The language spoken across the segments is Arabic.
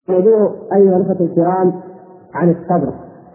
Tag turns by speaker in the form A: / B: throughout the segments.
A: موضوع أيها الأخوة الكرام عن الصبر.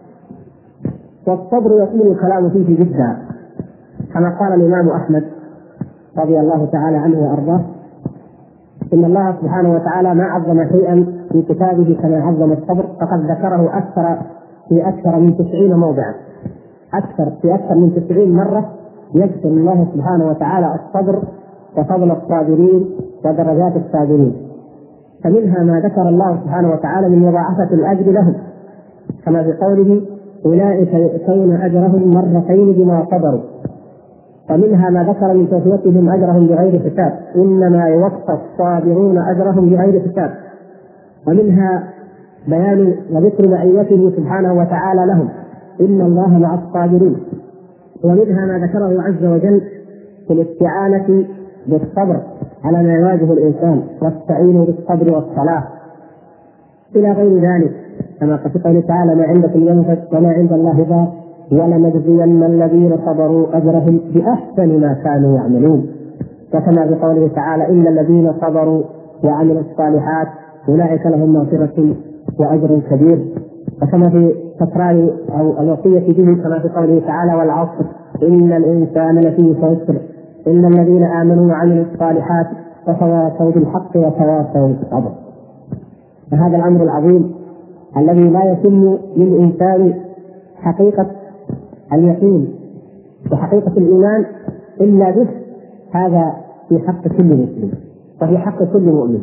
A: والصبر يطول الكلام فيه جدا، كما قال الإمام أحمد رضي الله تعالى عنه وأرضاه: إن الله سبحانه وتعالى ما عظم شيئا في كتابه كما عظم الصبر، فقد ذكره في أكثر من 90 موضعا، في أكثر من 90 مرة يذكر الله سبحانه وتعالى الصبر وفضل الصابرين ودرجات الصابرين. فمنها ما ذكر الله سبحانه وتعالى من مضاعفة الأجر لهم، كما في قوله: أولئك يؤتون أجرهم مرتين بما صبروا. ومنها ما ذكر من توفيتهم أجرهم بغير حساب، إنما يوفى الصابرون أجرهم بغير حساب. ومنها بيان وذكر معيته سبحانه وتعالى لهم: إن الله مع الصابرين. ومنها ما ذكره عز وجل في الاستعانة بالصبر على ما يواجه الإنسان، واستعينوا بالصبر والصلاة، إلى غير ذلك، كما في قوله تعالى: ما عندكم ينفد وما عند الله باق ولنجزين الذين صبروا أجرهم بأحسن ما كانوا يعملون. وكما في قوله تعالى: إن الذين صبروا وعملوا الصالحات أولئك لهم مغفرة وأجر كبير. وكما في تكرار أو الوصية به، كما في قوله تعالى: والعصر إن الإنسان لفي خسر إلا الذين آمنوا وعملوا الصالحات وتواصوا بالحق وتواصوا بالصبر. فهذا الأمر العظيم الذي لا يتم للإنسان حقيقة اليقين وحقيقة الإيمان إلا به، هذا في حق كل مسلم وفي حق كل مؤمن.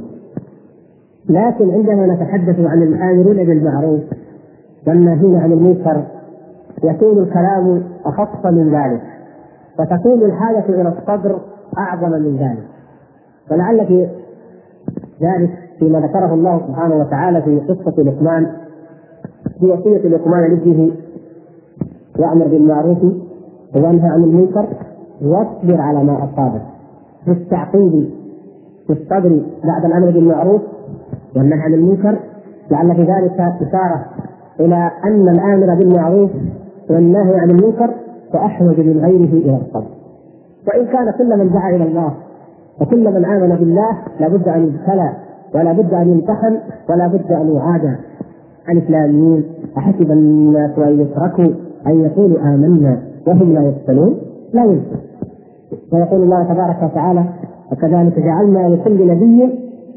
A: لكن عندما نتحدث عن الآمرين بالمعروف والناهين عن المنكر يكون الكلام أخص من ذلك، وتكون الحاجة إلى الصبر أعظم من ذلك. ولعل في ذلك فيما ذكره الله سبحانه وتعالى في قصة لقمان، في وصية لقمان لابنه: يأمر بالمعروف وينهى عن المنكر واصبر على ما أصابك. في التعقيد في الصبر بعد الأمر بالمعروف والنهي عن المنكر لعل في ذلك إشارة إلى أن الآمر بالمعروف والنهي عن المنكر فأحوج من غيره إلى الصبر. وإن كان كل من دعا إلى الله وكل من آمن بالله لابد أن يبتلى ولا بد أن يمتحن ولا بد أن يعاد. ألف لام ميم أحسب الناس أن يتركوا أن يقولوا آمنا وهم لا يفتنون، لا يمكن. ويقول الله تبارك وتعالى: وكذلك جعلنا لكل نبي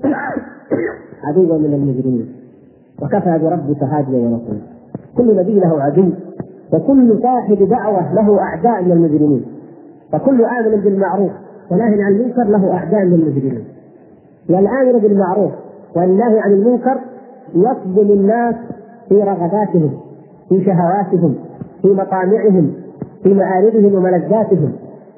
A: عدوا من المجرمين وكفى بربك هاديا ونصيرا. كل نبي له عدو، وكل صاحب دعوة له أعداء من المجرمين، وكل آمر بالمعروف ونهي عن المنكر له أعداء من المجرمين. والآمر بالمعروف والنهي عن المنكر يصدم الناس في رغباتهم، في شهواتهم، في مطامعهم، في مآربهم وملذاتهم.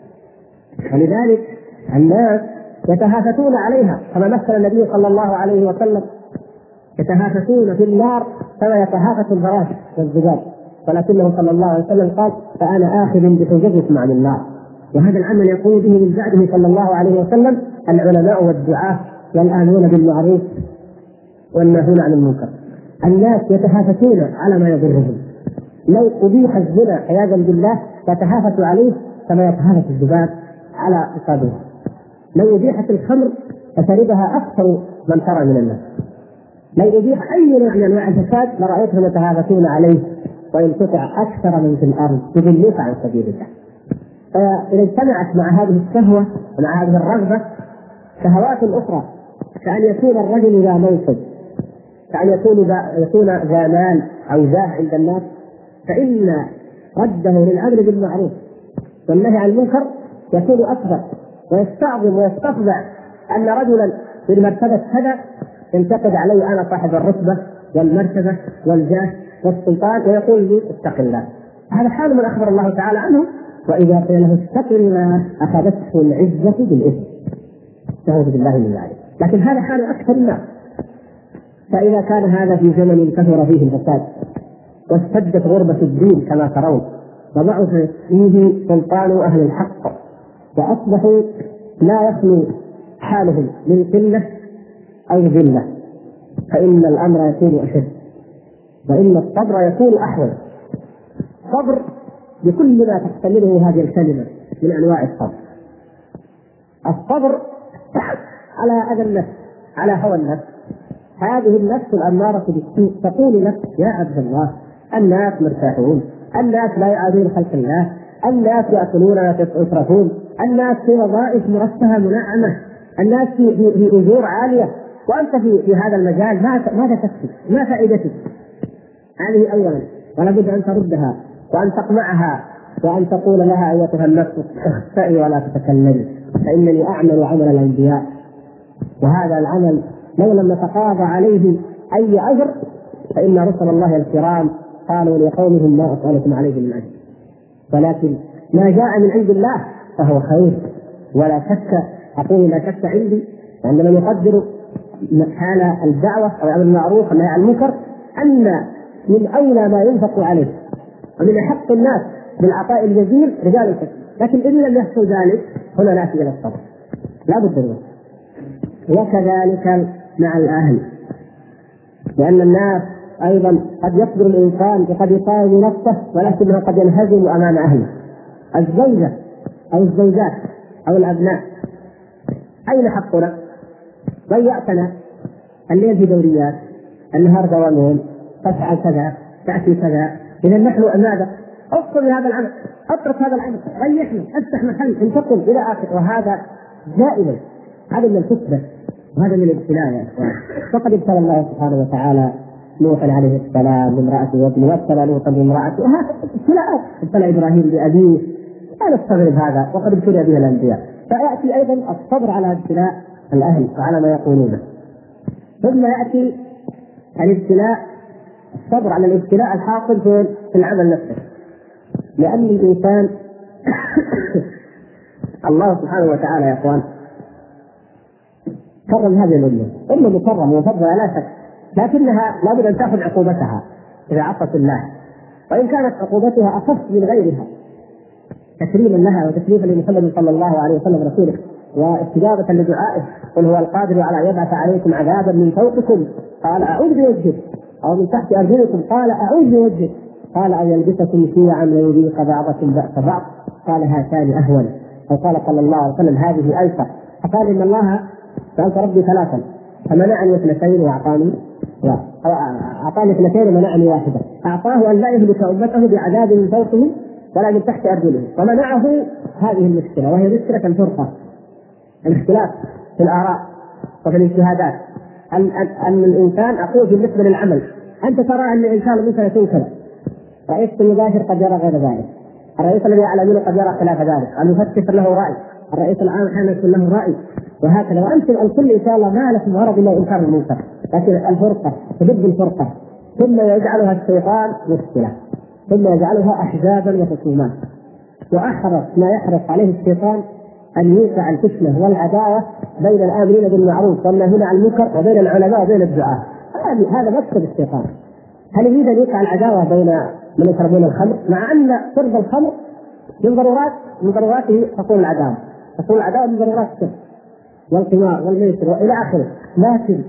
A: ولذلك الناس يتهافتون عليها، كما مثل النبي صلى الله عليه وسلم: يتهافتون في النار كما يتهافت الفراش والزجاج، ولكنه صلى الله عليه وسلم قال: فأنا آخذ بحجتكم عن النار. وهذا العمل يقوم به من بعده صلى الله عليه وسلم العلماء والدعاة والآمرون بالمعروف والناهون عن المنكر. الناس يتهافتون على ما يضرهم. لو أبيح الزنا عياذا بالله يتهافت عليه كما يتهافت الذباب على أصابعه. لو أبيحت الخمر فشربها أكثر من ترى من الناس. لو أبيح أي نوع من أنواع الفساد لرأيتهم يتهافتون عليه وينقطع أكثر من في الأرض يضلوك عن سبيل الله. فإذا اجتمعت مع هذه الشهوة ومع هذه الرغبة شهوات أخرى، كأن يكون الرجل ذا منصب، كأن يكون ذا مال أو ذا عند الناس، فإن رده للأمر بالمعروف والنهي عن المنكر يكون أكبر، ويستعظم ويستفزع أن رجلا في المرتبة كذا ينتقد علي أنا صاحب الرتبة والمرتبة والجاه والسلطان ويقول لي اتق الله. هذا حال من أخبر الله تعالى عنه: وإذا قيل له اتق الله أخذته العزة بالإثم. نعوذ بالله من ذلك. لكن هذا حال أكثر الناس. فإذا كان هذا في زمن كثر فيه الفساد واشتدت غربة الدين كما ترون وضعف فيه سلطان أهل الحق وأصبحوا لا يخلو حالهم من قلة أو ذلة، فإن الأمر يكون أشد، وإن الصبر يكون أحوج. صبر بكل ما تحتمله هذه الكلمة من أنواع الصبر. الصبر على أذى النفس، على هوى النفس، هذه النفس الأمارة بالسوء تقول لك يا عبد الله الناس مرتاحون، الناس لا يعادون خلق الله، الناس يأكلون ويترفون، الناس في وظائف مرفهة منعمة، الناس في أجور عالية، وأنت في هذا المجال ماذا تكسب؟ ما فائدتك؟ هذه أولا، ولا بد أن تردها وأن تقمعها وأن تقول لها أيتها النفس اخسئي ولا تتكلمي فإنني أعمل عمل الأنبياء، وهذا العمل لو لم نتقاضى عليه أي أجر فإن رسل الله الكرام قالوا لقومهم ما أسألكم عليه من أجر، ولكن ما جاء من عند الله فهو خير ولا شك. أقول لا شك عندي أن من يقدر حال الدعوة أو الأمر بالمعروف والنهي عن المنكر أن من أولى ما ينفق عليه ومن حق الناس بالعطاء الجزيل رجال الحكم، لكن إن لم يحصل ذلك هنا نأتي إلى الصبر لا بد منه. وكذلك مع الأهل، لأن الناس أيضا قد يصبر الإنسان وقد يقاوم نفسه ولكنه قد ينهزم أمام أهله. الزوجة أو الزوجات أو الأبناء أين حقنا؟ ضيعتنا الليل في دوريات، النهار دوامون، تفعل كذا تأتي كذا، إذا نحن ماذا؟ أقصر هذا العمل، أترك هذا العمل، ريحنا، افتح محل، انتقل إلى آخر، وهذا دائما هذا من الفتنة وهذا من الابتلاء يا إخوان. فقد ابتلى الله سبحانه وتعالى نوح عليه السلام بامرأته وابنه، وابتلى لوطا بامرأته، وهذا ابتلاءات، ابتلى إبراهيم بأبيه، لا نستغرب هذا وقد ابتلى به الأنبياء. فيأتي أيضا الصبر على ابتلاء الأهل وعلى ما يقولونه، ثم يأتي الابتلاء، الصبر على الابتلاء الحاصل في العمل نفسه، لأن الإنسان الله سبحانه وتعالى يا إخوان كرم هذه الأمة مكرم وفضل لا شك، لكنها لابد أن تأخذ عقوبتها إذا عصت الله، وإن كانت عقوبتها أخف من غيرها تكريما لها وتشريفا لمحمد صلى الله عليه وسلم رسوله واستجابة لدعائه، قل هو القادر على أن يبعث عليكم عذابا من فوقكم قال أعوذ بوجهه، أو من تحت أرجلكم قال أعوذ بوجهه، قال أن يلبسكم شيعا ويذيق بعضكم بأس بعض قال هاتان أهون، أو قال صلى الله عليه وسلم هذه أيسر، فقال إن الله سألت ربي ثلاثا فمنعني اثنتين وأعطاني أعطاني اثنتين ومنعني واحدة، أعطاه أن لا يهلك أمته بعذاب من فوقهم ولا من تحت أرجلهم، ومنعه هذه المشكلة وهي مشكلة الفرقة، الاختلاف في الآراء وفي الاجتهادات، أن الإنسان أقول بالنسبة للعمل أنت ترى أن الإنسان ممكن يكون كذا، رئيس المباشر قد يرى غير ذلك، الرئيس الذي على يمينه قد يرى خلاف ذلك، المفتش له رأي، الرئيس العام أحيانا يكون له رأي، وهكذا. وأنتم الكل إن شاء الله ما لكم غرض إلا إنكار المنكر، لكن الفرقة تجد الفرقة ثم يجعلها الشيطان مشكلة، ثم يجعلها أحزابا وخصومات، وأحرص ما يحرص عليه الشيطان أن يوقع الفتنة والعداوة بين الآمرين بالمعروف والناهين عن المنكر وبين العلماء وبين الدعاة. هذا مقصد الشيطان. هل يريد أن يوقع العداوة بين من يشربون الخمر، مع أن شرب الخمر من ضروراته حصول العداوة، حصول العداوة من ضرورات الشرب والقمار والميسر وإلى آخره، لكن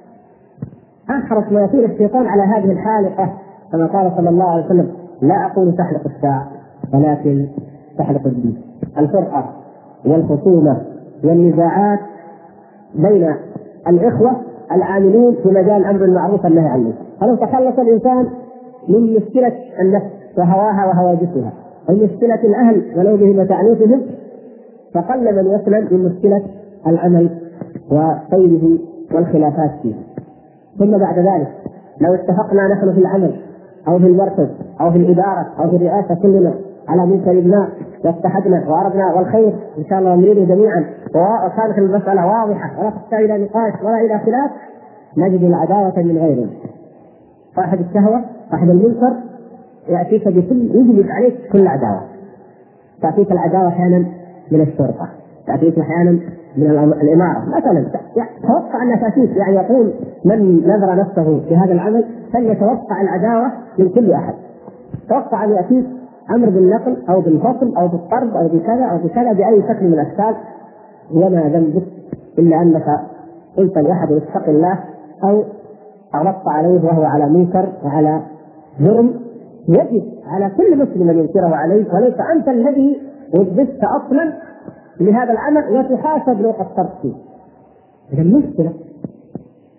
A: أحرص ما يصير الشيطان على هذه الحالقة كما قال صلى الله عليه وسلم لا أقول تحلق الساعة ولكن تحلق الدين، الفرقة والخصومة والنزاعات بين الإخوة العاملين في مجال الأمر بالمعروف والنهي عن المنكر. فلو تخلص الإنسان من مشكلة النفس وهواها وهواجسها ومشكلة الأهل ولو بهم وتعنيفهم، فقل من يسلم من مشكلة العمل وطيره والخلافات فيه. ثم بعد ذلك لو اتفقنا نحن في العمل أو في المركز أو في الإدارة أو في الرئاسة كلنا على منكر ما واستحدنا وأردنا والخير إن شاء الله نريده جميعا، وكانت المسألة واضحة ولا تحتاج إلى نقاش ولا إلى خلاف، نجد العداوة من غيره. صاحب الشهوة صاحب المنكر يأتيك بكل يجلب عليك كل عداوة، تأتيك العداوة أحيانا من الشرطة، تأتيك أحيانا من الإمارة مثلا، توقع أن تأتيك، يعني يقول من نذر نفسه في هذا العمل فليتوقع العداوة من كل أحد، توقع أن يأتيك أمر بالنقل أو بالفصل أو بالطرد أو بكذا أو بكذا بأي شكل من الأشكال، وما ذنبك إلا أنك قلت لأحد اتق الله أو أغلقت عليه وهو على منكر وعلى جرم يجب على كل مسلم أن ينكره عليه، وليس أنت الذي وجدت أصلا لهذا العمل وتحاسب لو قصرت فيه. إذا المشكلة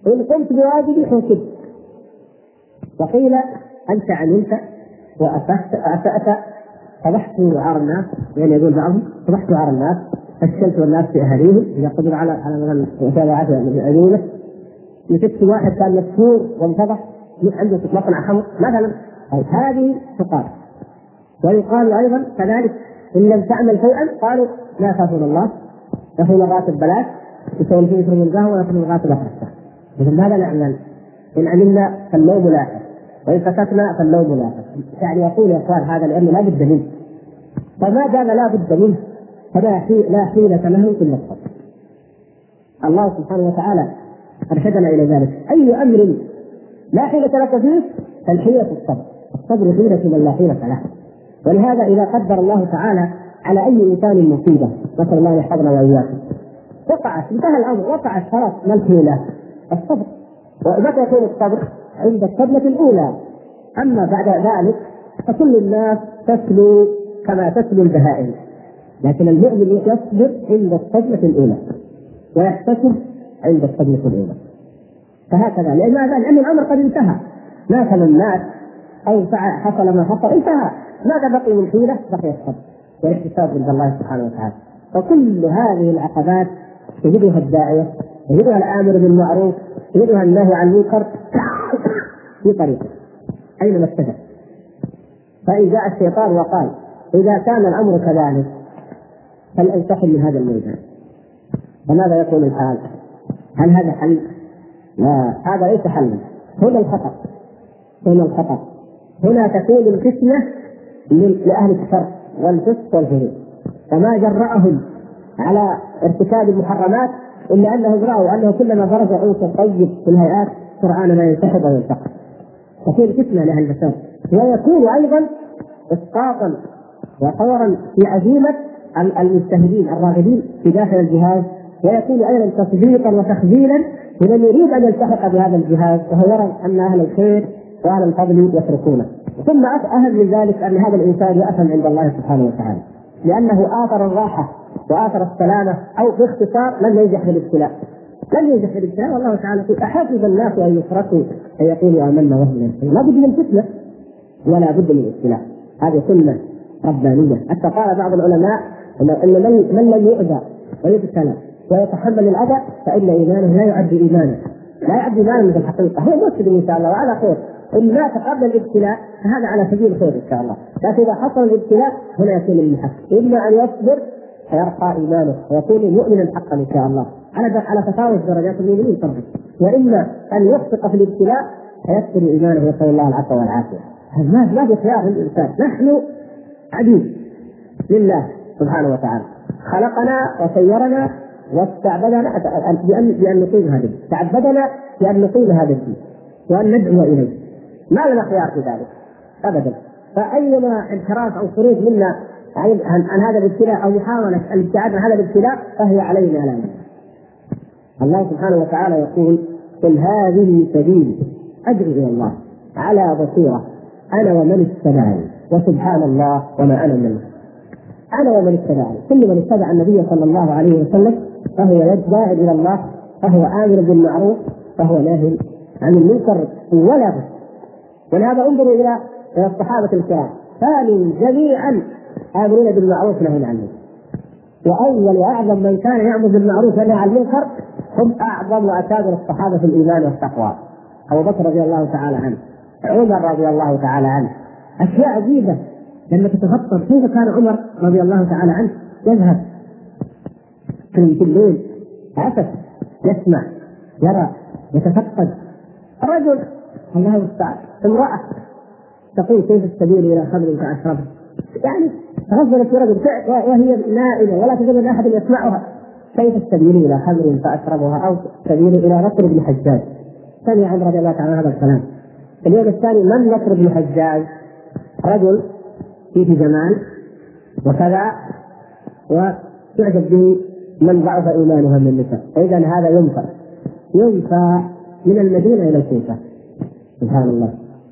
A: إن قمت بواجبي حوسبت. وقيل أنت عملت وأسأت فضحت عار الناس، يعني يقول بعضهم فضحت عار الناس، فشلت الناس في أهاليهم إذا قدر على مثلا متابعات عيوبه. مسكت واحد كان مشهور وانفضح عنده مصنع خمر مثلا، هذه تقال. ويقال أيضا كذلك إن لم تعمل شيئا قالوا لا يخافون الله، يأخذون الراتب بلاش، يسوون فيه يشربون القهوة ويأخذون الراتب أخرى. إذا ماذا نعمل؟ إن عملنا فاللوم لاحق، وإن سكتنا فاللوم لاحق. يعني يقول يا إخوان هذا لأنه لا بد منه، فما دام لا بد منه فلا حيلة له إلا الصبر. الله سبحانه وتعالى أرشدنا إلى ذلك. أي أمر لا حيلة لك فيه فالحيلة الصبر، الصبر حيلة من لا حيلة له. ولهذا إذا قدر الله تعالى على أي إنسان مصيبة، نسأل الله يحفظنا وإياكم، وقعت انتهى الأمر، وقعت خلاص ما الحيلة؟ الصبر. ومتى يكون الصبر؟ عند الصدمة الأولى. أما بعد ذلك فكل الناس تسلو كما تسلو البهائم، لكن المؤمن يصبر عند الصدمة الأولى ويحتسب عند الصدمة الأولى. فهكذا، لأن الأمر قد انتهى، مات الناس أو حصل ما حصل انتهى، ماذا بقي من حيلة؟ بقي الصبر والاحتساب عند الله سبحانه وتعالى. وكل هذه العقبات يجدها الداعية، يجدها الآمر بالمعروف، يجدها النهي عن المنكر في طريقه أينما اتجه. فإن جاء الشيطان وقال إذا كان الأمر كذلك فلأنتقل من هذا الميدان، فماذا يكون الحال؟ هل هذا حل؟ لا، هذا ليس حلا. هنا الخطأ، هنا تكون الفتنة لأهل الشر والفسق والفجور، فما جرأهم على ارتكاب المحرمات إلا أنهم رأوا أنه كلما خرج عنصر طيب في الهيئات سرعان ما ينسحب وينتقل، تكون فتنة لأهل الفساد. ويكون أيضا إسقاطا وطورا في عزيمة المجتهدين الراغبين في داخل الجهاز، ويكون أيضا تصديقا وتخذيلا لمن يريد أن يلتحق بهذا الجهاز وهو يرى أن أهل الخير وأهل الفضل يتركونه. ثم أهم من ذلك أن هذا الإنسان يأثم عند الله سبحانه وتعالى، لأنه آثر الراحة وآثر السلامة، أو باختصار لم ينجح في الابتلاء. والله تعالى يقول أحسب الناس أن يتركوا أن يقولوا آمنا وهم لا يفتنون. لا بد من فتنة ولا بد من الابتلاء، هذه سنة ربانية. حتى قال بعض العلماء أن من لم يؤذى ويبتلى ويتحمل الأذى فإن إيمانه لا يعد إيمانا في الحقيقة، هو مسلم إن شاء الله وعلى خير. إن مات قبل الابتلاء فهذا على سبيل خير إن شاء الله، لكن إذا حصل الابتلاء هنا يكون المحك، إما أن يصبر فيرقى إيمانه ويكون مؤمنا حقا إن شاء الله على تفاوت درجات المؤمنين طبعا، وإما أن يخطئ في الابتلاء فيكثر إيمانه ويسأل الله العفو والعافية. ما في خيار للإنسان، نحن عبيد لله سبحانه وتعالى، خلقنا وسيرنا واستعبدنا بأن نقيم هذا الدين، تعبدنا بأن نقيم هذا الدين وأن ندعو إليه، ما لنا خيار في ذلك أبدا. فأيما انحراف أو خروج منا عن هذا الابتلاء أو محاولة الابتعاد عن هذا الابتلاء فهي علينا لا نحن. الله سبحانه وتعالى يقول قل هذه سبيلي أدعو إلى الله على بصيرة أنا ومن اتبعني وسبحان الله وما أنا من المشركين. أنا ومن اتبعني، كل من اتبع النبي صلى الله عليه وسلم فهو داعٍ إلى الله، فهو آمر بالمعروف، فهو ناهي عن المنكر ولا بد. ولهذا انظروا إلى الصحابة الكرام كانوا جميعا آمرون بالمعروف ونهون عن المنكر، وأول وأعظم من كان يأمر بالمعروف ونهى عن المنكر هم أعظم وأكابر الصحابة في الإيمان والتقوى، أبو بكر رضي الله تعالى عنه، عمر رضي الله تعالى عنه. أشياء عجيبة لما تتفطر كيف كان عمر رضي الله تعالى عنه يذهب في الليل عسف يسمع يرى يتفقد الرجل الله المستعان، امرأة تقول كيف السبيل إلى خمر فأشربه، يعني تغزلت في رجل وهي نائمة ولا تجد أحد يسمعها، كيف السبيل إلى خمر فأشربها أو السبيل إلى نصر بن حجاج. سمع عمر رضي الله تعالى هذا الكلام. اليوم الثاني من نصر بن حجاج؟ رجل فيه جمال وكذا وتعجب به من ضعف إيمانها من النساء، إذن هذا ينفى من المدينة إلى الكوفة سبحان الله.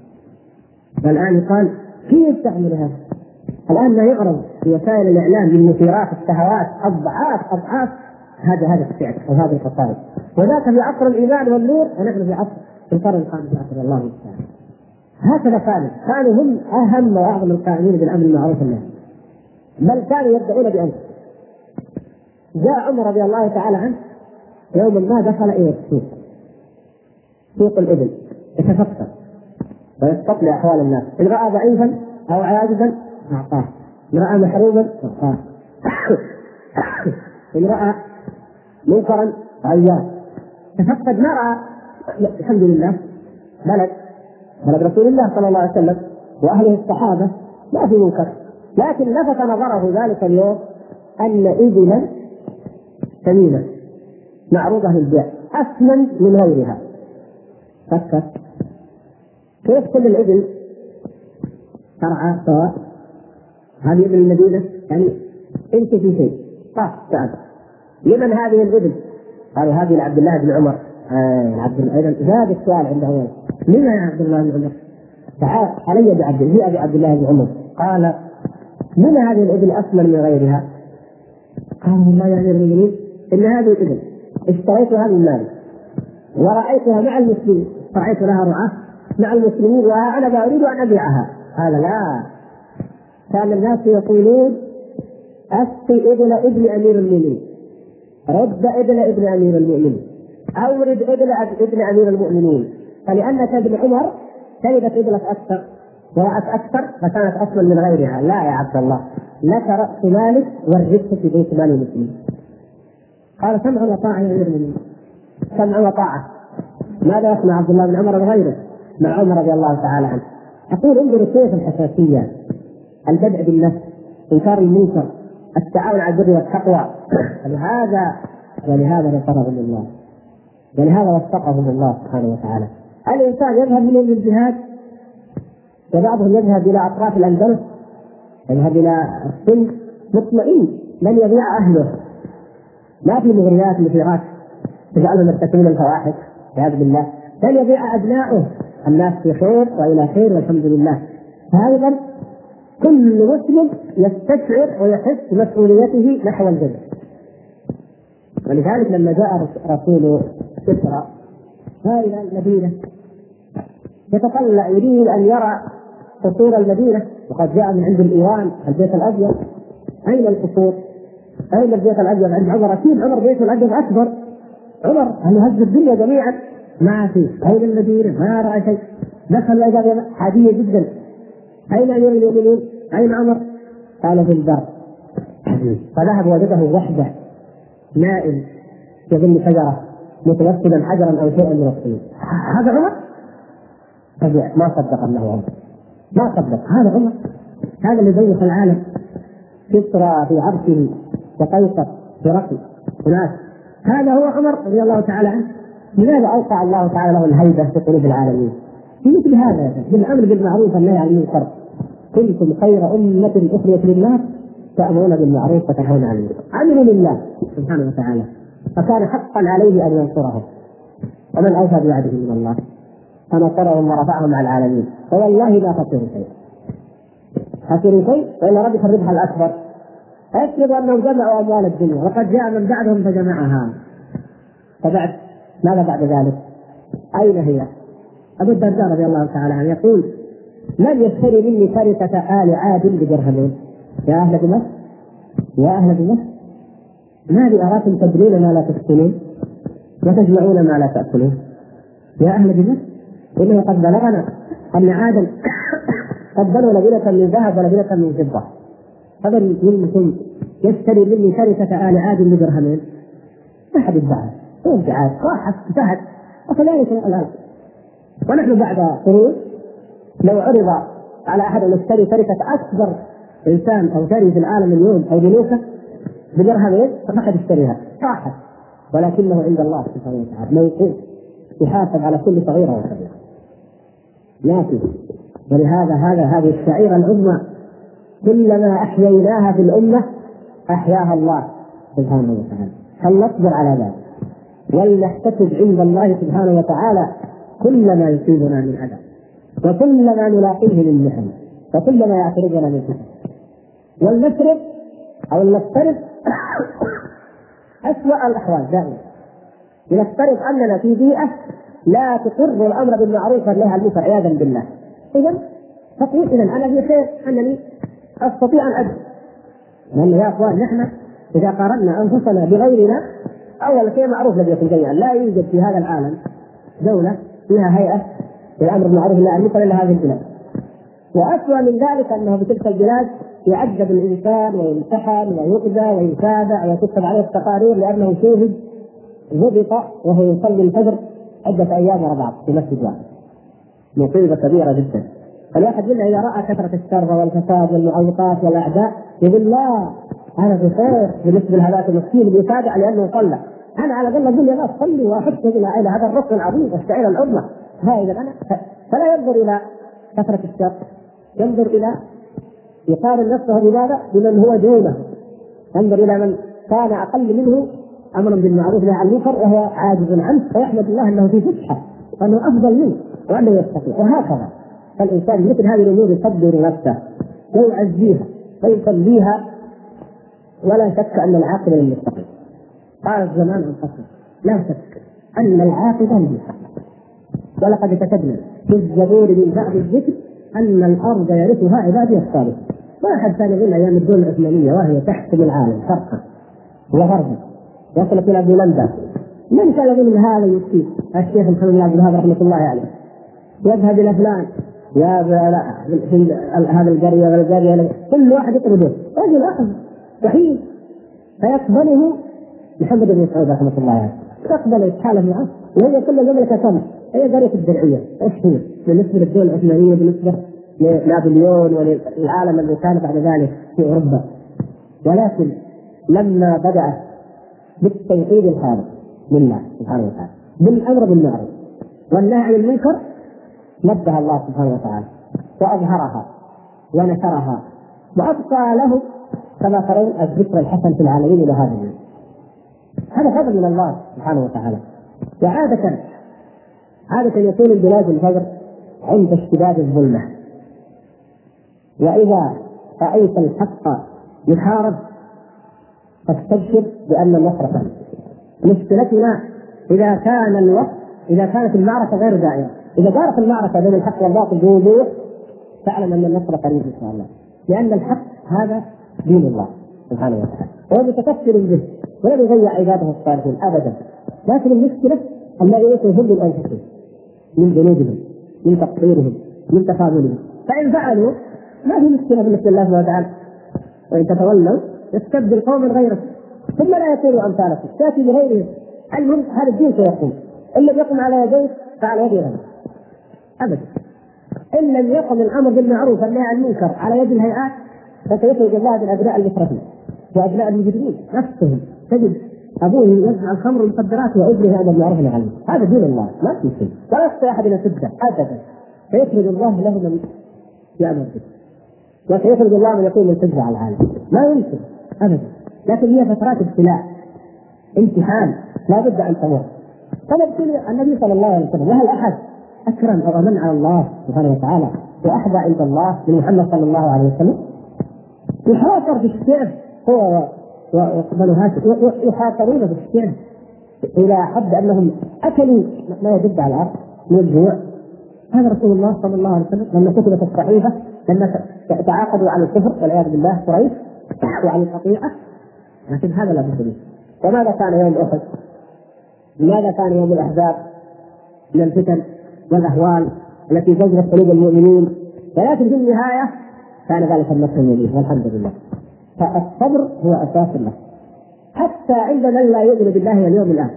A: والآن قال كيف تعمل هذا؟ الآن ما يعرض في وسائل الإعلام من مثيرات الشهوات أضعاف هذا الشعر وهذه القصائد، وذاك في عصر الإيمان والنور، ونحن في عصر القرن الخامس عشر. الله المستعان. هكذا كانوا هم أهم وأعظم القائمين بالأمر بالمعروف والنهي، بل كانوا يدعون بأنفسهم. جاء عمر رضي الله تعالى عنه يوما ما دخل إلى السوق، سوق الإبل، يتفكر ويستطلع أحوال الناس، إن رأى ضعيفا أو عاجزا أعطاه، إن رأى محروما أعطاه، إن رأى منكرا عياه. تفقد ما رأى. الحمد لله بلد رسول الله صلى الله عليه وسلم وأهله الصحابة ما في منكر، لكن لفت نظره ذلك اليوم أن إبلا ثمينة معروضة للبيع أثمن من غيرها. فكر كيف كل الإبل ترعى سواء، هذه إبل المدينة يعني أنت في شيء تعال لمن هذه الإبل؟ قالوا هذه لعبد الله بن عمر. عبد الله زاد السؤال عنده هو، لما يا عبد الله بن عمر؟ تعال علي بعبد الله بن عمر. قال من هذه الإبل أثمن من غيرها؟ قال والله يا أمير المؤمنين إن هذه الإبل اشتريتها من مالي ورأيتها مع المسلمين، رأيت لها رعاة مع المسلمين وأنا أريد أن أبيعها. قال لا، كان الناس يقولون أسقي ابن أمير المؤمنين، رد ابن أمير المؤمنين، أورد ابن أمير المؤمنين، فلأنك ابن عمر كلبت ابنك أكثر ورأت أكثر فكانت أثمن من غيرها. لا يا عبد الله، لك رأس مالك والرزق في بيت مال المسلمين. قال سمع وطاعة يا أمير المؤمنين، سمع وطاعة. ماذا يصنع عبد الله بن عمر وغيره مع عمر رضي الله تعالى عنه؟ أقول انظروا كيف الحساسية، البدء بالنفس، إنكار المنكر، التعاون على البر والتقوى. ولهذا نصرهم الله، ولهذا وفقهم الله سبحانه وتعالى. الإنسان يذهب من الجهاد وبعضهم يذهب إلى أطراف الأندلس، يذهب إلى السند مطمئن لن يبيع أهله، ما في مغريات مثيرات تجعلهم يرتكبون الفواحش والعياذ بالله، لن يبيع أبنائه، الناس في خير وإلى خير والحمد لله. فأيضا كل مسلم يستشعر ويحس بمسؤوليته نحو الجنة. ولذلك لما جاء رسول كسرى إلى المدينة يتطلع يريد أن يرى قصور المدينة، وقد جاء من عند الإيران البيت الأبيض. أين القصور؟ أين البيت الأبيض؟ عند عمر. أكيد عمر بيت الأبيض أكبر، عمر أن يهز الدنيا جميعا ما في. أين المدينة؟ ما رأى شيء. دخل إلى عادية جدا. أين أمير المؤمنين؟ أين عمر؟ قال في البر. فذهب وجده وحده نائم يظل شجرة متوسدا حجرا أو شيئا من الطين. هذا عمر؟ ما صدق أنه عمر، ما صدق. هذا عمر، هذا اللي زيخ العالم، كسرى في عرشه وقيصر في رقي وناس، هذا هو عمر رضي الله تعالى عنه. لماذا أوقع الله تعالى له الهيبة في قلوب العالمين؟ في مثل هذا بالأمر بالمعروف والنهي عن المنكر. كنتم خير أمة أخرجت للناس تأمرون بالمعروف وتنهون عن المنكر. عملوا لله سبحانه وتعالى، فكان حقا عليه أن ينصرهم. ومن أوفى بوعده من الله فنصرهم ورفعهم على العالمين. فوالله لا خسروا شيء، وإن ربك الربح الأكبر. أكد أنهم جمعوا أموال الدنيا، وقد جاء من بعدهم فجمعها. فبعد ماذا بعد ذلك؟ أين هي؟ أبو الدرداء رضي الله تعالى عنه يقول لن يشتري مني تركة آل عاد بدرهمين. يا أهل دمشق، يا أهل دمشق، ما لي أراكم تبنون ما لا تسكنون وتجمعون ما لا تأكلون. يا أهل دمشق، إنه قد بلغنا أن عادا قد بنوا لبنة من ذهب ولبنة من فضة، فمن منكم يشتري مني تركة آل عاد بدرهمين؟ ما حد يدعى، هو ادعاء راحت انتهت. وكذلك الآن ونحن بعد قرون لو عرض على أحد أن يشتري تركة أكبر إنسان أو ثري في العالم اليوم أو ملوكه بدرهمين فما حد يشتريها، راحت. ولكنه عند الله سبحانه وتعالى موقوف يحاسب على كل صغيرة وكبيرة. لكن ولهذا هذه الشعيرة العظمى كلما أحييناها في الأمة أحياها الله سبحانه وتعالى. هل نصبر على ذلك ولنحتسب عند الله سبحانه وتعالى كل ما يصيبنا من أذى وكل ما نلاقيه من محن وكل ما يعترضنا من فتن، ولنفرض أو نفترض أسوأ الأحوال دائما. لنفترض أننا في بيئة لا تقر الأمر بالمعروف والنهي عن المنكر عياذا بالله، إذا تقول إذا أنا في خير أنني أستطيع أن أدعو. لأن يا أخوان نحن إذا قارنا أنفسنا بغيرنا، أول شيء معروف لديكم جميعا لا يوجد في هذا العالم دولة فيها هيئة للأمر بالمعروف والنهي عن المنكر إلا هذه البلاد. وأسوأ من ذلك أنه في تلك البلاد يعذب الإنسان ويمتحن ويؤذى ويتابع ويكتب عليه التقارير لأنه شوهد ضبط وهو يصلي الفجر عدة أيام ورا بعض في مسجد واحد. مصيبة كبيرة جدا. الواحد منا إذا رأى كثرة الشر والفساد والمعوقات والأعداء يقول لا أنا في خير بالنسبة لهذاك المسكين بيتابع لأنه صلى، أنا على الأقل أقول يا صلي وأحب إلى هذا الركن العظيم والشعيرة العظمى. هذا أنا فلا ينظر إلى كثرة الشر، ينظر إلى يقارن نفسه بماذا؟ بمن هو دونه، ينظر إلى من كان أقل منه أمرا بالمعروف والنهي عن المنكر وهو عاجز عنه، فيحمد الله أنه في فتحة وأنه أفضل منه وأنه يستطيع. وهكذا فالإنسان مثل هذه الأمور يقدر نفسه ويعزيها ويصليها، ولا شك أن العاقبة للمتقين. قال الزمان القصير لا شك أن العاقبة للمتقين. ولقد كتبنا في الزبور من بعد الذكر أن الأرض يرثها عبادي الصالحون. ما أحد كان يقول أيام الدولة العثمانية وهي تحكم العالم شرقا وغربا وصلت إلى بولندا، من كان يقول هذا يكفي؟ الشيخ محمد بن عبد الوهاب رحمة الله عليه يذهب إلى فلان يا هذا القرية والقرية، كل واحد يطرده رجل أخذ وحيد، فيقبله محمد بن سعود رحمة الله عليه، يقبل يتحالف معه وهي كل المملكة كاملة. هي قرية الدرعية ايش هي بالنسبة للدولة العثمانية، بالنسبة لنابليون وللعالم اللي كان بعد ذلك في أوروبا. ولكن لما بدأ بالتوحيد الخالق لله سبحانه وتعالى بالأمر بالمعروف والنهي عن المنكر، نبه الله سبحانه وتعالى وأظهرها ونشرها وأبقى له كما ترون الذكر الحسن في العالمين إلى هذا اليوم. هذا فضل من الله سبحانه وتعالى. وعادة يكون البلاد الفجر عند اشتداد الظلمة، وإذا رأيت الحق يحارب فاستبشر بأن النصر قريب. مشكلتنا إذا كانت المعركة غير دائرة، إذا دارت المعركة بين الحق والباطل بوضوح فاعلم أن النصر قريب إن شاء الله، لأن الحق هذا دين الله سبحانه وتعالى وهو متكثر به ولا يضيع عباده الصالحين أبدا. لكن المشكلة الذي يهم الأنفسهم من جنودهم من تقصيرهم من تفاضلهم، فإن فعلوا ما في مشكلة بالنسبة لله سبحانه وتعالى، وإن تتولوا يستبدل قوما غيركم ثم لا يكونوا أمثالكم تأتي بغيرهم. المهم هذا الدين سيقوم، إن لم يقم على يديه فعلى يد غيره أبدا. إن لم يقم الأمر بالمعروف والنهي عن المنكر على يد الهيئات فسيخرج الله بالأبناء المترفين وأبناء المجرمين نفسهم. تجد أبوه يجمع الخمر والمخدرات وابنه هذا بالمعروف والنهي عن المنكر. هذا دين الله ما في شيء، ولا يخشى أحد أن يسده أبدا. فيخرج الله له من يأمر به، وسيخرج الله من يكون منتجع على العالم ما يمكن أبدا. لكن هي فترات ابتلاء امتحان لا بد أن تمر. فنبتلي النبي صلى الله عليه وسلم، وهل أحد أكرم أو أمن على الله سبحانه وتعالى وأحظى عند الله من محمد صلى الله عليه وسلم؟ يحاصر بالسيف هو وبنو هاشم، يحاصرون بالسيف إلى حد أنهم أكلوا ما يدب على الأرض من الجوع. هذا رسول الله صلى الله عليه وسلم لما كتبت الصحيفة، لما تعاقدوا على الكفر والعياذ بالله قريش وعلى القطيعة، لكن هذا لا بد منه. وماذا كان يوم أحد؟ ماذا كان يوم الأحزاب من الفتن والأهوال التي زجرت قلوب المؤمنين؟ ولكن في النهاية كان ذلك النصر المبين والحمد لله. فالصبر هو أساس الله حتى عند من لا يؤمن بالله واليوم الآخر.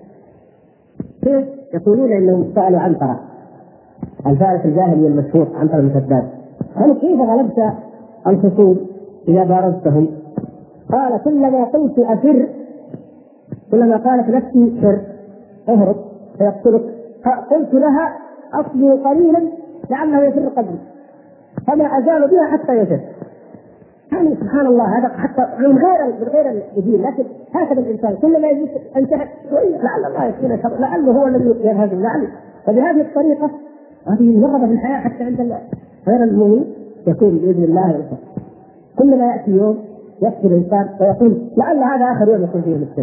A: كيف يقولون إنهم سألوا عنترة الفارس الجاهلي المشهور عنترة بن شداد، قالوا كيف غلبت الخصوم إذا بارزتهم؟ قال كلما قلت أفر، كلما قالت نفسي فر اهرب فيقتلك، قلت لها أصبر قليلا لعله يفر قبلي، فما أزال بها حتى يفر. يعني سبحان الله، هذا حتى من غير الدين، لكن هكذا الإنسان كلما يجلس انتهى شوية لعل الله يكون شر، لعله هو الذي ينهزم لعله. فبهذه الطريقة هذه المرغبة في الحياة حتى عند غير المؤمن يكون بإذن الله ينصر. كلما يأتي يوم يكفي الإنسان ويقول لعل هذا آخر يوم يكون فيه الابتلاء،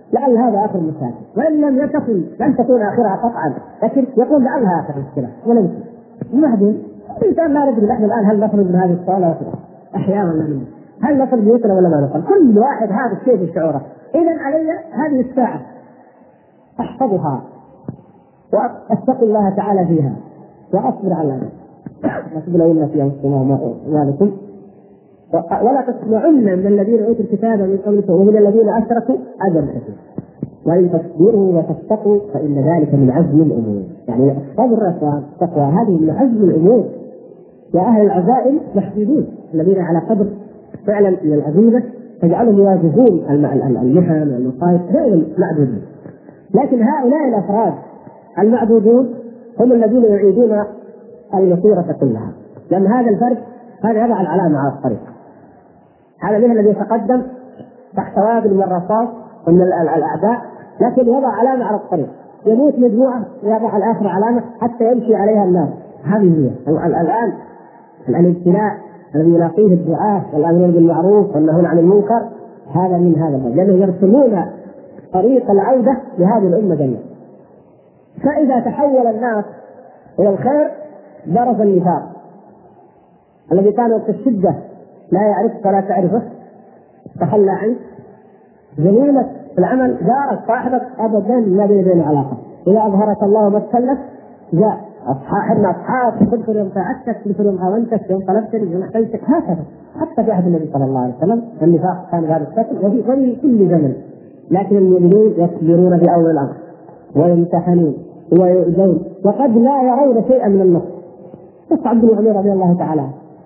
A: لعل هذا اخر المشاكل، وان لم يتصل لن تكون اخرها قطعا، لكن يقول لعلها اخر المشكله ولا يمكن. وبعدين الانسان لا ندري نحن الان هل نخرج من هذه الصاله احيانا ولا لا؟ هل نصل بيوتنا ولا ما نصل؟ كل واحد هذا الشيء في شعوره. اذا علي هذه الساعه احفظها واتقي الله تعالى فيها واصبر على ذلك. وتبلون في انفسكم ذلكم ولا تسمعن من الذين اوتوا الكتاب من قبلكم ومن الذين اشركوا اذى كثيرا وان تصبروا وتتقوا فان ذلك من عزم الامور. يعني الصبر والتقوى هذه من عزم الامور. يا اهل العزائم محدودون الذين على قدر فعلا من العزيمه تجعلهم يواجهون المحن والمصائب غير معدودين. لكن هؤلاء الافراد المعدودون هم الذين يعيدون المسيره كلها، لان هذا الفرد هذا يضع العلامه على الطريق. هذا منه الذي يتقدم تحت وابل من الرصاص ومن الاعداء، لكن يضع علامه على الطريق. يموت مجموعه يضع الاخر علامه حتى يمشي عليها الناس. هذه هي الان الابتلاء الذي يلاقيه الدعاة والامرون بالمعروف والنهون عن المنكر. هذا من هذا الباب، لانه يرسمون طريق العوده لهذه الامه جميعا. فاذا تحول الناس الى الخير درس النفاق الذي كان وقت الشده لا يعرفك ولا تعرفه، تخلى عنك. زميلك في العمل جارك صاحبك ابدا ما بين علاقه. اذا اظهرك الله ما تكلف جاء احنا اصحاب تذكر يوم ساعدتك، تذكر يوم عاونتك، يوم طلبتني، يوم احتجتك، هكذا. حتى في عهد النبي صلى الله عليه وسلم النفاق كان بهذا الشكل وفي كل زمن. لكن المؤمنون يصبرون في اول الامر ويمتحنون ويؤذون وقد لا يرون شيئا من النصر. قصة عبد الله رضي الله تعالى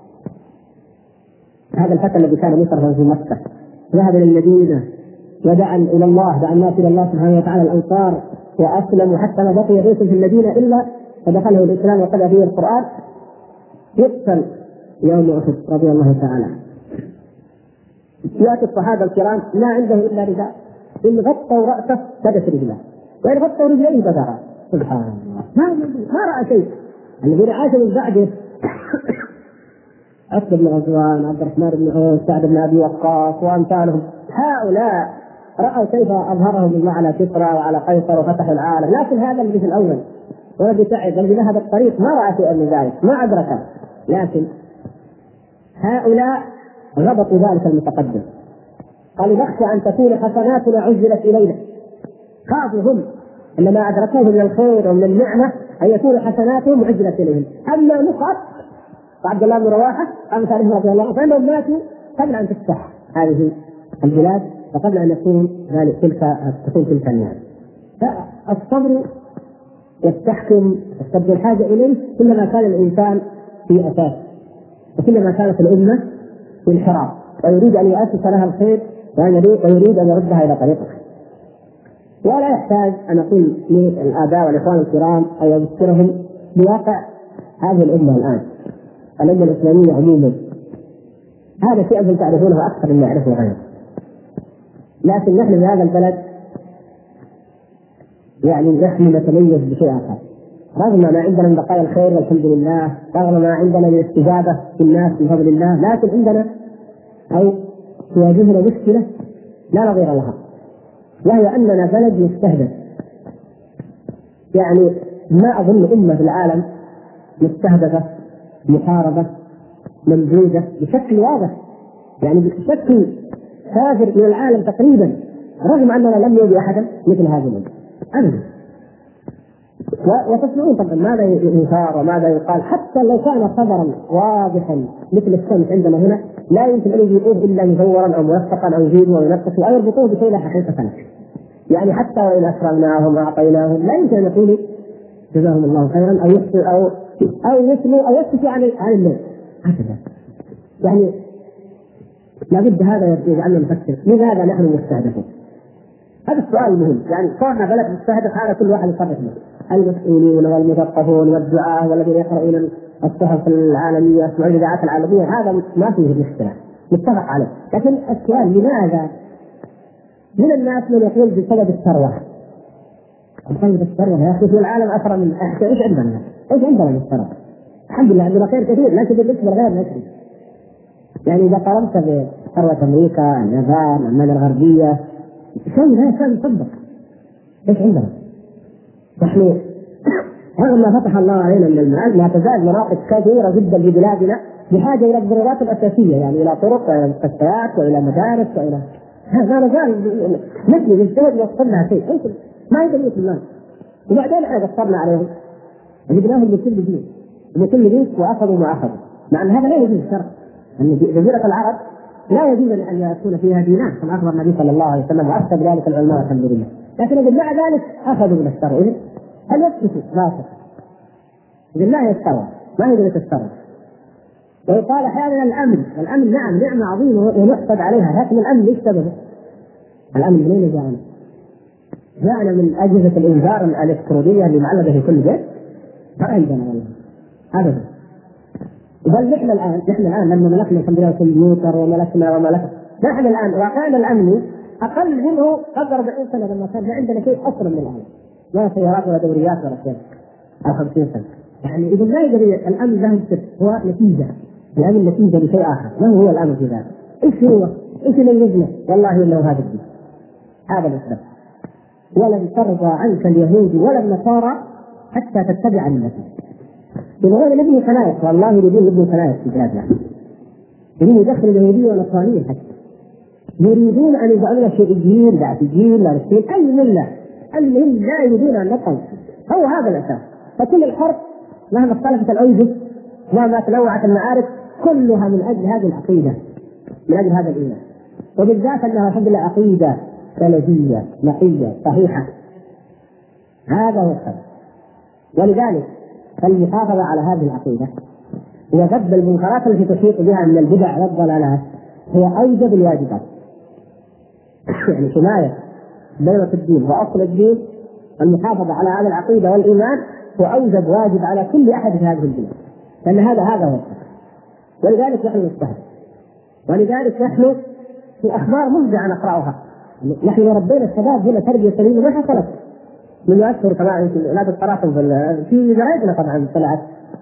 A: هذا الفتى الذي كان مصرفا في مكة ذهب الى المدينه ودعا الى الله، دعا الناس الى الله سبحانه وتعالى الانصار واسلموا حتى ما بقي بيت في المدينه الا فدخله الاسلام وقرأ فيه القران. يقتل يوم احد رضي الله تعالى. ياتي الصحابه الكرام ما عنده الا رداء، ان غطوا راسه بدت رجله وان غطوا رجليه بدرا. سبحان الله ما راى شيء. الذي عاش من بعده عقبة بن غزوان، عبد الرحمن بن عوف، سعد بن ابي وقاص وامثالهم، هؤلاء راوا كيف اظهرهم الله على كسرى وعلى قيصر وفتحوا العالم. لكن هذا الذي في الاول والذي تعب الذي ذهب الطريق ما راى شيئا من ذلك، ما ادركه. لكن هؤلاء ربطوا ذلك المتقدم، قالوا نخشى ان تكون حسناتنا عجلت الينا. خافوا هم ان ما ادركوه من الخير ومن النعمه ان يكون حسناتهم عجلت اليهم. اما مصعب وعبد الله بن رواحه امثالهم رضي الله عنهم فانهم ماتوا قبل ان تفتح هذه البلاد وقبل ان يكون تلك النعم. فالصبر يستحكم تبدو الحاجه اليه كلما كان الانسان في اساس وكلما كانت الامه في انحراف ويريد ان يؤسس لها الخير ويريد ان يردها الى طريقه. ولا يحتاج ان اقول للاباء والاخوان الكرام ان يذكرهم بواقع هذه الامه الان، الامه الاسلاميه عموما. هذا شيء انتم تعرفونه اكثر مما يعرفه غيره. لكن نحن في هذا البلد يعني نحن نتميز بشيء اخر، رغم ما عندنا من بقايا الخير والحمد لله، رغم ما عندنا من استجابه في الناس بفضل الله، لكن عندنا او تواجهنا مشكله لا نظير لها، وهي اننا بلد مستهدف. يعني ما اظن امه في العالم مستهدفه محاربه ممدوده بشكل واضح، يعني بشكل كافر من العالم تقريبا، رغم اننا لم يؤذي احدا مثل هذه الامه ابدا. وتسمعون طبعا ماذا يثار وماذا يقال، حتى لو كان خبرا واضحا مثل الشمس عندنا هنا لا يمكن ان يجيبوه الا مزورا او ملصقا او يجيبوه او ينقصوا او يربطوه بشيء لا حقيقه له. يعني حتى وان اكرمناهم واعطيناهم لا يمكن ان يقولوا جزاهم الله خيرا او يحسوا او يسلوا او يسكتوا عن الناس هكذا. يعني لابد هذا يجعلنا نفكر لماذا نحن مستهدفون. هذا السؤال المهم. يعني صارنا بلد مستهدف، هذا كل واحد يصرف له، المسؤولين والمثقفون والدعاة والذين يقرؤون الصحف العالميه يسمعون الاذاعات العالميه، هذا ما فيه مشكله متفق عليه. لكن السؤال لماذا من الناس من يقول بسبب الثروه؟ بسبب الثروه يا اخي في العالم اثرى من ايش عندنا؟ ايش عندنا من الثروه؟ الحمد لله عندنا خير كثير، لكن بالنسبه لغير نشري. يعني اذا قارنت بثروه امريكا، اليابان، المانيا الغربيه، شيء لا يكاد يصدق. ايش عندنا؟ نحن رغم ما فتح الله علينا من المال لا تزال مناطق كثيره جدا في بلادنا بحاجه الى الضرورات الاساسيه، يعني الى طرق والى مستشفيات والى مدارس والى ما نزال نبني نجتهد نوصل لها شيء، ما يقدر يوصل لنا. وبعدين احنا قصرنا عليهم جبناهم بكل دين بكل دين واخذوا ما اخذوا، مع ان هذا لا يجوز الشرع. ان جزيره العرب لا يجوز ان يكون فيها دينان كما اخبر النبي صلى الله عليه وسلم وافتى بذلك العلماء الحمد لله، لكن مع ذلك اخذوا من الشرع. اذا هل يثبت راسه؟ اذا لا يستوى ما يقدر يتصرف. ويقال احيانا الامن نعم نعمه عظيمه ونحسد عليها، لكن الامن ايش سببه؟ الامن منين جاءنا؟ جاءنا من اجهزه الانذار الالكترونيه اللي معلقه في كل بيت؟ ما عندنا والله ابدا. بل نحن الان لما ملكنا الحمد لله الكمبيوتر وملكنا نحن الان واقعنا الامني اقل منه قبل 40 سنه لما كان ما عندنا شيء اصلا من الان، لا سيارات ولا دوريات ولا شيء، او 50 سنه. يعني اذا لا يقدر الامن له هو نتيجه، الامن نتيجه لشيء اخر. ما هو الامن في ذلك؟ ايش هو؟ ايش اللي يجنه؟ والله انه هذا الدين، هذا الاسلام. ولن ترضى عنك اليهود ولا النصارى حتى تتبع ملتهم. يبغون نبني كنائس، والله يريدون نبني كنائس في بلادنا، يريدون يدخلوا اليهوديه والنصرانيه حتى، يريدون ان يجعلوا شيعيين لاعتيين لارسين اي مله، المهم لا يريدون ان نقل. هو هذا الاساس. فكل الحرب مهما اختلفت الاوجه مهما تنوعت المعارك كلها من اجل هذه العقيده، من اجل هذا الايمان، وبالذات انها الحمد لله عقيده سلفيه نقيه صحيحه. هذا هو السبب. ولذلك فالمحافظه على هذه العقيده وغض المنكرات التي تحيط بها من البدع والضلالات هو اوجب الواجبات. يعني حمايه بيضة الدين واصل الدين، المحافظه على هذه العقيده والايمان هو اوجب واجب على كل احد في هذه البلاد، لان هذا هو. ولذلك نحن نجتهد، ولذلك نحن في اخبار مفزعه نقراها. نحن ربينا الشباب هنا تربيه سليمه ما حصلت من اشهر كما لا تتراكم في جرائدنا طبعا طلعت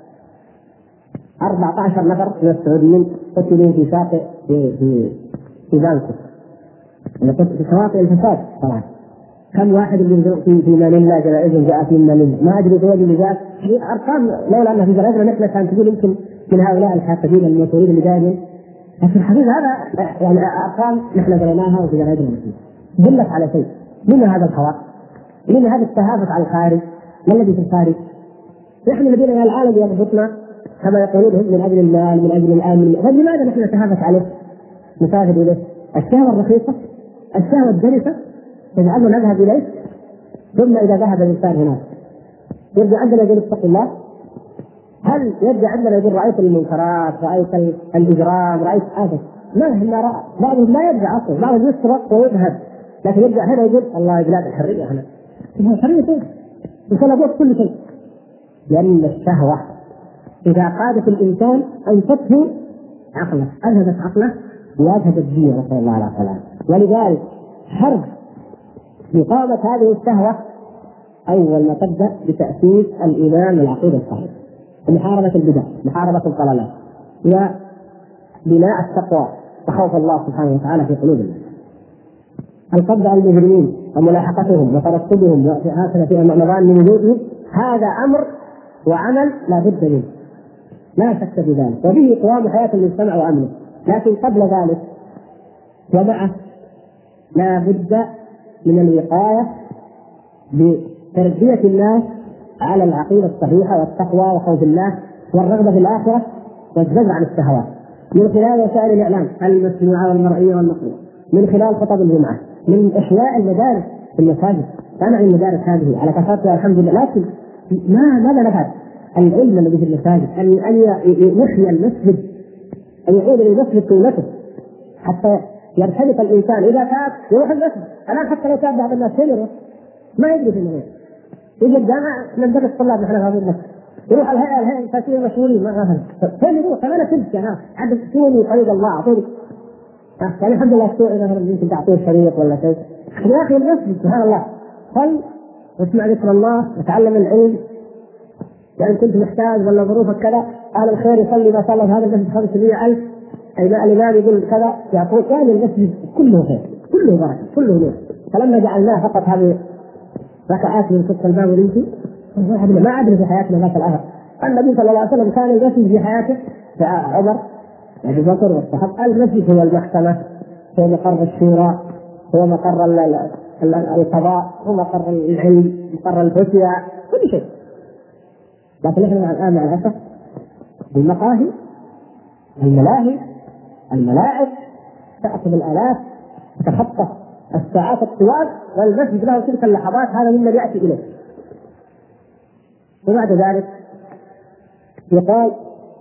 A: 14 نفر من السعوديين قتلوا في شاطئ في بانكوك، في شواطئ الفساد. طبعا كم واحد في مانيلا جنائزهم جاءت من مانيلا، ما ادري ايش اللي جاءت ارقام، لولا انها في جرائدنا نحن كان تقول يمكن من هؤلاء الحاسدين الموتورين اللي جايين، لكن الحقيقه هذا يعني ارقام نحن قريناها وفي جرائدنا دلت على شيء. من هذا الحوار؟ من هذا التهافت على الخارج؟ ما الذي في الخارج؟ نحن الذين الى العالم يربطنا كما يقولون من اجل المال من اجل الامن، فلماذا نحن نتهافت عليه؟ نسافر اليه الشهوه الرخيصه، الشهوه الدنسه يجعلنا نذهب اليه، ثم اذا ذهب الانسان هناك يرجع عندنا يقول اتق الله. هل يرجع عندنا يقول رايت المنكرات، رايت الاجرام، رايت هذا؟ ما بعضهم لا يرجع اصلا، بعضهم يسرق ويذهب، لكن يرجع هنا يقول الله بلاد الحريه هنا. الحريه فين؟ يطلبون كل شيء، لان الشهوه اذا قادت الانسان انفته عقله، اذهبت عقله واذهبت الدين، نسال الله العافيه. ولذلك حرب مقاومه هذه الشهوه اول ما تبدا بتاسيس الايمان والعقيده الصحيحه، محاربه البدع، محاربه الضلالات، وبناء التقوى وخوف الله سبحانه وتعالى في قلوب الناس، القبض على المجرمين وملاحقتهم وترصدهم وهكذا في مظان وجودهم. هذا امر وعمل لا بد منه، لا شك في ذلك، وبه قوام حياه المجتمع وامنه. لكن قبل ذلك ومعه لا بد من الوقايه بتربيه الناس على العقيده الصحيحه والتقوى وخوف الله والرغبه في الاخره والزجر عن الشهوات، من خلال وسائل الاعلام المسموعه والمرئيه والمقروءه، من خلال خطب الجمعه، من احياء المدارس في المساجد. صنع المدارس هذه على كثرتها الحمد لله، لكن ماذا نفعل؟ العلم الذي في المساجد ان يحيي المسجد، ان يعود الى المسجد قيمته حتى يرتبط الانسان اذا تاب يروح المسجد. الان حتى لو تاب بعض الناس فين ما يدري في المسجد، يجي الجامعه ندرس الطلاب نحن هذه المسجد، يروح الهيئه الفاسيه المسؤولين ما فين يروح؟ كمان تمشي انا عاد تسوي طريق الله اعطوني يعني الحمد لله السوء اذا يمكن تعطيه شريط ولا شيء. يا اخي المسجد سبحان الله صل واسمع ذكر الله وتعلم العلم، يعني كنت محتاج ولا ظروفك كذا اهل الخير يصلي ما شاء الله في هذا المسجد 500,000 الامام يقول كذا يعطوك، يعني المسجد كله خير كله بركه كله نور. فلما جعلناه فقط هذه ركعات من ست الباب ونمشي ما أدري في حياتنا ذاك الأثر. النبي صلى الله عليه وسلم كان يمشي في حياته عمر أبي بكر والصحابة. المسجد هو المحكمة، هو مقر الشورى، هو مقر القضاء، هو مقر العلم، مقر الفتيا، كل شيء. لكن احنا الآن مع الأسف المقاهي، الملاهي، الملاعب تأخذ الآلاف، تتخطى الساعات الطوال، والمسجد له تلك اللحظات، هذا مما يأتي إليه. وبعد ذلك يقال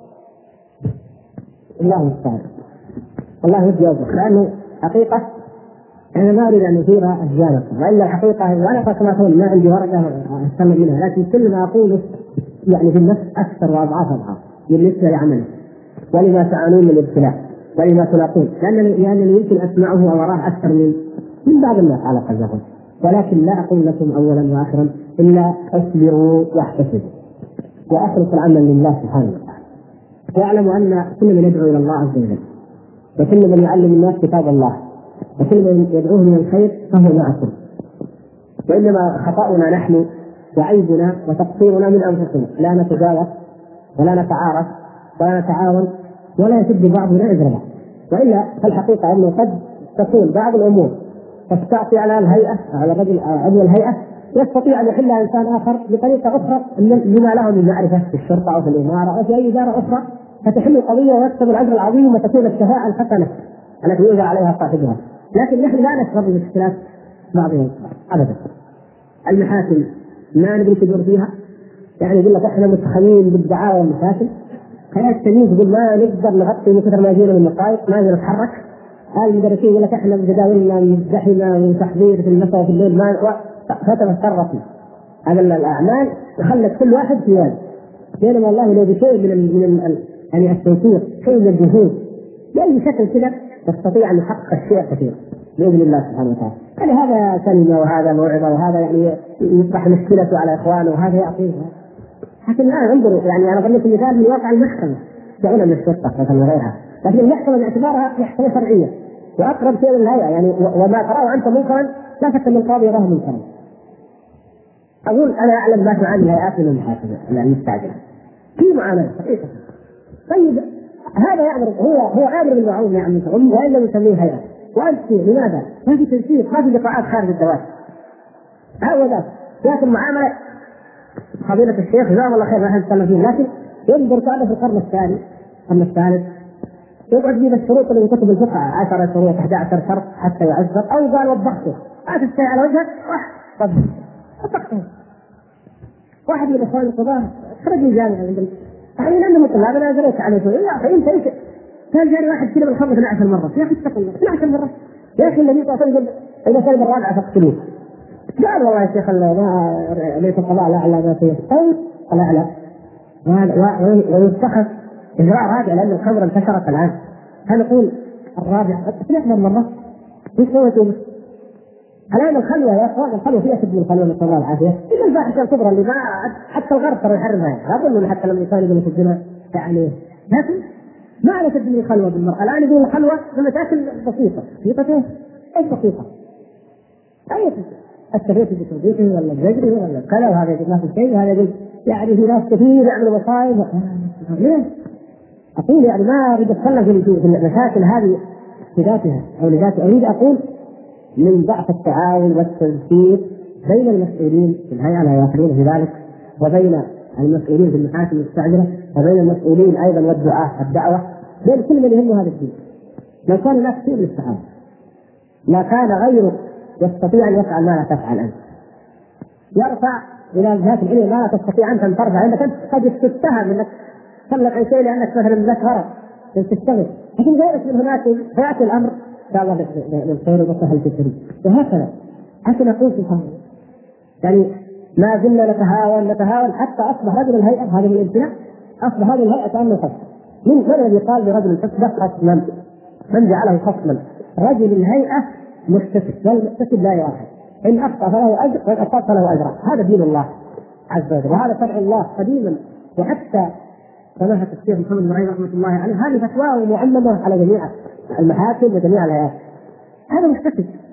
A: الله المستعان. والله ودي أوضح، لأنه حقيقة أنا ما أريد أن أثير أشجانكم، وإلا الحقيقة وأنا كما تقول ما عندي ورقة أتكلم منها، لكن كل ما أقوله يعني في النفس أكثر وأضعاف بالنسبة لعمله ولما تعانون من الابتلاء ولما تلاقون، لأنني يمكن أسمعه أو أراه أكثر من بعض الناس على قلبهم. ولكن لا أقول لكم أولا وآخرا إلا اصبروا واحتسبوا وأخلصوا العمل لله سبحانه وتعالى، واعلموا أن كل من يدعو إلى الله عز وجل وكل من يعلم الناس كتاب الله وكل من يدعوه من الخير فهو معكم، وإنما خطأنا نحن وعيبنا وتقصيرنا من أنفسنا، لا نتجاوز ولا نتعارف ولا نتعاون ولا يسد بعضنا إذن بعض. وإلا فالحقيقة أنه قد تكون بعض الأمور تستعطي على الهيئة، على الرجل عضو الهيئة يستطيع أن يحلها إنسان آخر بطريقة أخرى لما له من معرفة في الشرطة أو في الإمارة أو في أي إدارة أخرى، فتحل القضية ويكتب الأجر العظيم وتكون الشفاعة الحسنة التي يؤجر عليها صاحبها. لكن نحن لا نشعر باختلاف بعضهم أبدا. المحاكم ما ندري تدور فيها، يعني يقول لك احنا متخمين بالدعاوى والمشاكل، خلاص التلميذ يقول ما نقدر نغطي من كثر ما يجينا من المصايب، ما نقدر نتحرك. المدرسين يقول لك احنا بجداولنا مزدحمه وتحضير في المساء وفي الليل ما فتتصرفنا. هذا الأعمال خلت كل واحد في يد، بينما الله لو بشيء من يعني التوفيق، شيء من الجهود بأي شكل كذا تستطيع أن يحقق الشيء كثير بإذن الله سبحانه وتعالى. يعني هذا كلمة وهذا موعظة وهذا يعني يصبح مشكلته على إخوانه وهذا يعطيه. لكن الآن انظروا، يعني أنا ضربت مثال من واقع المحكمة دعونا من الشرطة مثلا وغيرها، لكن المحكمة باعتبارها محكمة شرعية وأقرب شيء للهيئة، يعني وما تراه أنت منكرا لا شك أن القاضي يراه منكرا. أقول أنا أعلم ما تعاني الهيئات من المحاكمة المستعجلة في معاملة حقيقة. طيب هذا يأمر، هو آمر بالمعروف والنهي عن المنكر وإن لم يسميه هيئة، وأنت لماذا؟ ما في تنسيق، ما في لقاءات خارج الدوائر. هذا ذاك لكن معاملة فضيلة الشيخ جزاه الله خير نحن نتكلم فيه، لكن ينظر كان في القرن الثالث يقعد يجيب الشروط اللي كتب الفقهاء 10 شروط 11 شرط حتى يعذر، أو قال وضحته ما تستوي على وجهك طبقته. واحد من الاخوان القضاة خرج من الجامعة يعني لانه طلاب انا جريت عليه شويه يا اخي انت ايش كان جاري واحد كذا بالخمر 12 مرة يا اخي اتق الله 12 مرة يا اخي النبي صلى الله عليه وسلم اذا كان الرابعة فاقتلوه. قال والله يا شيخ ليس القضاء لا على ما فيه طيب لا لا ويتخذ اجراء رابع لان الخمر انتشرت الان. هنقول الرابع 12 مرة ايش سويتوا؟ الآن الخلوة يا أخوان الخلوة فيها شد من الخلوة نسأل الله العافية، إلا الفاحشة الكبرى اللي ما حتى الغرب ترى يحرمها، لا أظن حتى لما يصير يقولوا الزنا يعني، لكن ما على شد من الخلوة بالمرأة. الآن يقول الخلوة بمشاكل بسيطة، بسيطة إيش بسيطة؟ أي التفيت بتوظيفه ولا الزجري ولا كذا، وهذا يقول ما في شيء، وهذا يقول يعني في ناس كثير يعملوا مصايب. ليه؟ أقول يعني ما أريد أتكلم في المشاكل هذه في ذاتها أو لذاتها، أريد أقول من ضعف التعاون والتنسيق بين المسؤولين في الهيئة لا يأخذون في ذلك، وبين المسؤولين في المحاكم المستعجلة، وبين المسؤولين أيضا والدعاة الدعوة، بين كل من يهم هذا الدين. لو كان الناس كثير للسحاب لا كان غيره يستطيع أن يفعل ما لا تفعل أنت، يرفع إلى جهات العلم ما لا تستطيع أنت أن ترفع، أنك أنت قد تتهم أنك تملك أي شيء لأنك مثلا لك غرض تشتغل، لكن غيرك من هناك فيأتي الأمر إن شاء الله للخير والسهل في السبيل. وهكذا حتى نقول سبحان الله، يعني ما زلنا نتهاون حتى أصبح رجل الهيئة هذه الامتناع، أصبح هذه الهيئة كأنه خصم. من الذي قال لرجل الحسبة خصما؟ من جعله خصما؟ رجل الهيئة مستفد، والمستفد لا يؤاخذ، إن أخطأ فله أجر وإن أصاب فله أجر. هذا دين الله عز وجل، وهذا شرع الله قديما، وحتى سماحة الشيخ محمد بن رحمة الله عليه هذه فتواه معممة على جميع المحاكم وجميع الهيئات. هذا مستفد،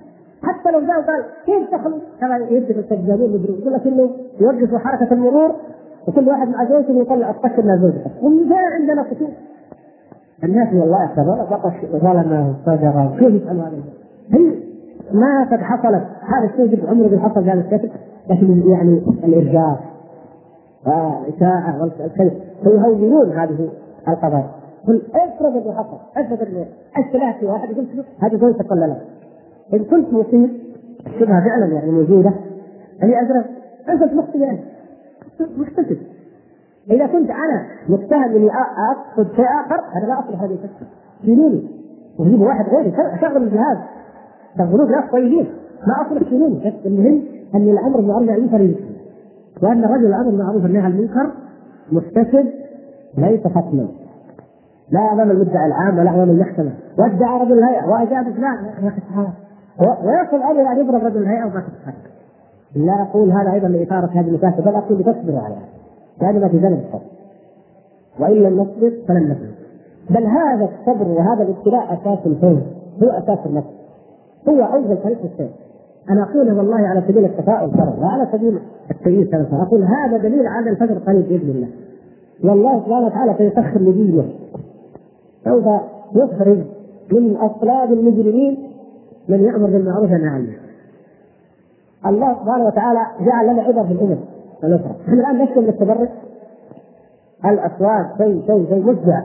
A: حتى لو جاء وقال كيف تخلص كما يجب السجانين يقول لك انه يوقفوا حركه المرور وكل واحد مع زوجته يطلع الطش من زوجته وجاء عندنا خطوط الناس والله يحسبون بطش ظلمه فجر كيف يفعلوا هذا؟ هي ما قد حصلت هذا الشيء قد عمره بيحصل بهذا الشكل، لكن يعني الارجاف والإساءة والكذب فيهونون هذه القضايا. قل افرض اللي حصل، افرض اللي السلاح في واحد يقول هذه زوجتك ولا لا؟ إن كنت مصيب الشبهة فعلا يعني موجودة هي أجرب أنت مخطئ يعني محتسب. إذا كنت أنا متهم إني أقصد شيء آخر أنا لا أصلح هذه الفكرة شيلوني وجيبوا واحد غيري شغل الجهاز شغلوه ناس طيبين ما أصلح شيلوني. المهم أن الأمر بالمعروف والنهي عن المنكر وأن الرجل الأمر بالمعروف والنهي عن المنكر محتسب ليس ختما لا أمام المدعي العام ولا أمام المحكمة. وادعى رجل الهيئة وأجاب فلان ويصل أمر أن يضرب رجل الهيئة وما تتحرك. لا أقول هذا أيضا لإثارة هذه المكاسب بل أقول لتصبروا عليها لأنها في زمن الصبر وإن لم نصبر فلن نفلح. بل هذا الصبر وهذا الابتلاء أساس الفوز هو أساس النصر هو أول طريق السير. أنا أقول والله على سبيل التفاؤل ترى وعلى سبيل التأييد ترى أقول هذا دليل على الفجر قريب بإذن الله. والله سبحانه وتعالى سيسخر لدينه سوف يخرج من أصلاب المجرمين من يأمر بالمعروف والنهي عن المنكر. الله سبحانه وتعالى جعل لنا عبر في الأمم والأخرى. نحن الآن نشكو من التبرع الأصوات شيء مفزع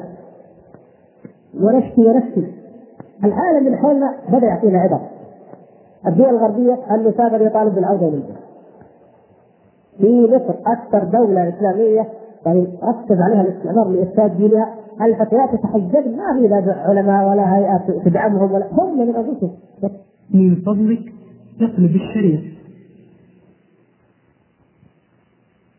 A: ونشكي العالم من حولنا بدأ يعطينا عبر. الدول الغربية المسافر يطالب بالعودة للبلد. في مصر أكثر دولة إسلامية يعني ركز عليها الاستعمار لإفساد دينها الفتيات يتحجبن ما في لا علماء ولا هيئات تدعمهم ولا هم من أنفسهم.
B: من فضلك اقلب الشريط